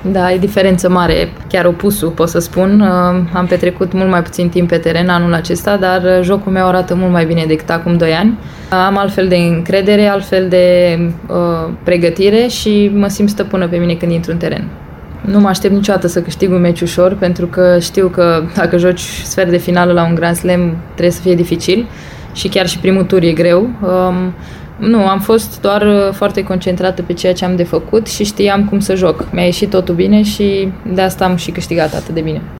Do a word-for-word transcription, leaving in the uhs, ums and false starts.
Da, e diferență mare, chiar opusul, pot să spun. Am petrecut mult mai puțin timp pe teren anul acesta, dar jocul meu arată mult mai bine decât acum doi ani. Am altfel de încredere, altfel de uh, pregătire și mă simt stăpână pe mine când intru în teren. Nu mă aștept niciodată să câștig un meci ușor, pentru că știu că dacă joci sfert de finală la un Grand Slam trebuie să fie dificil și chiar și primul tur e greu. Um, Nu, am fost doar foarte concentrată pe ceea ce am de făcut și știam cum să joc. Mi-a ieșit totul bine și de asta am și câștigat atât de bine.